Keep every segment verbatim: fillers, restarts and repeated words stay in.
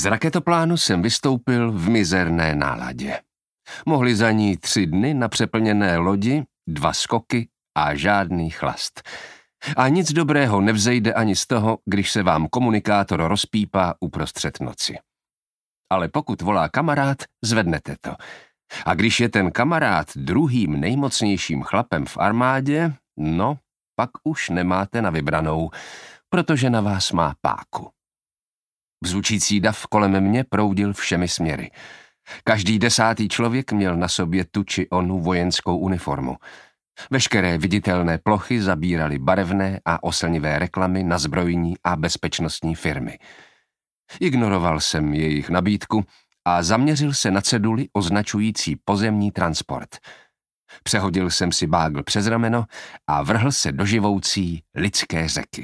Z raketoplánu jsem vystoupil v mizerné náladě. Mohli za ní tři dny na přeplněné lodi, dva skoky a žádný chlast. A nic dobrého nevzejde ani z toho, když se vám komunikátor rozpípá uprostřed noci. Ale pokud volá kamarád, zvednete to. A když je ten kamarád druhým nejmocnějším chlapem v armádě, no, pak už nemáte na vybranou, protože na vás má páku. Bzučící dav kolem mě proudil všemi směry. Každý desátý člověk měl na sobě tu či onu vojenskou uniformu. Veškeré viditelné plochy zabíraly barevné a oslnivé reklamy na zbrojní a bezpečnostní firmy. Ignoroval jsem jejich nabídku a zaměřil se na ceduli označující pozemní transport. Přehodil jsem si bágl přes rameno a vrhl se do živoucí lidské řeky.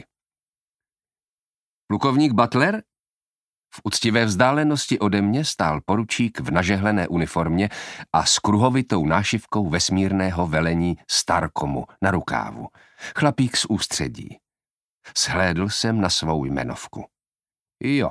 Plukovník Butler? V úctivé vzdálenosti ode mě stál poručík v nažehlené uniformě a s kruhovitou nášivkou vesmírného velení Starkomu na rukávu. Chlapík z ústředí. Shlédl jsem na svou jmenovku. Jo.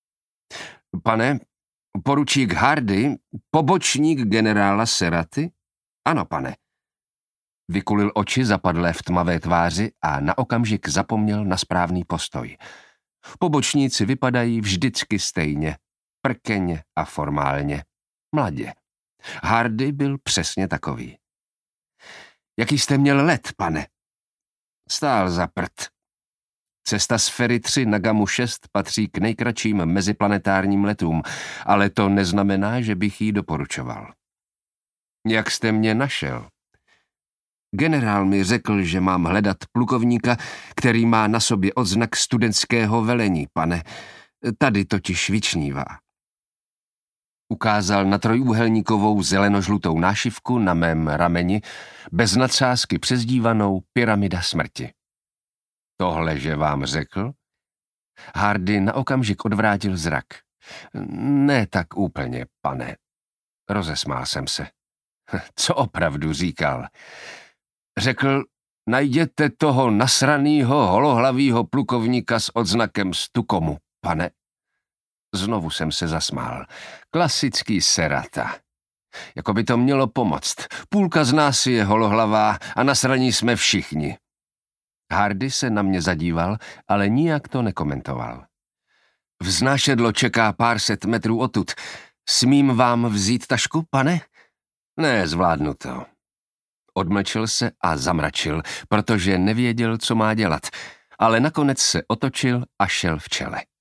Pane, poručík Hardy, pobočník generála Seraty? Ano, pane. Vykulil oči zapadlé v tmavé tváři a na okamžik zapomněl na správný postoj. Pobočníci vypadají vždycky stejně, prkeně a formálně, mladě. Hardy byl přesně takový. Jaký jste měl let, pane? Stál za prd. Cesta z Ferry tři na Gamu šest patří k nejkratším meziplanetárním letům, ale to neznamená, že bych jí doporučoval. Jak jste mě našel? Generál mi řekl, že mám hledat plukovníka, který má na sobě odznak studentského velení, pane. Tady totiž vyčnívá. Ukázal na trojúhelníkovou zelenožlutou nášivku na mém rameni, bez nadsázky přezdívanou Pyramida smrti. Tohle, že vám řekl? Hardy na okamžik odvrátil zrak. Ne tak úplně, pane. Rozesmál jsem se. Co opravdu říkal? Řekl, najděte toho nasranýho holohlavýho plukovníka s odznakem Stukomu, pane. Znovu jsem se zasmál. Klasický Serata. Jako by to mělo pomoct. Půlka z nás je holohlavá a nasraní jsme všichni. Hardy se na mě zadíval, ale nijak to nekomentoval. Vznášedlo čeká pár set metrů odtud. Smím vám vzít tašku, pane? Ne, zvládnu to. Odmlčel se a zamračil, protože nevěděl, co má dělat, ale nakonec se otočil a šel v čele.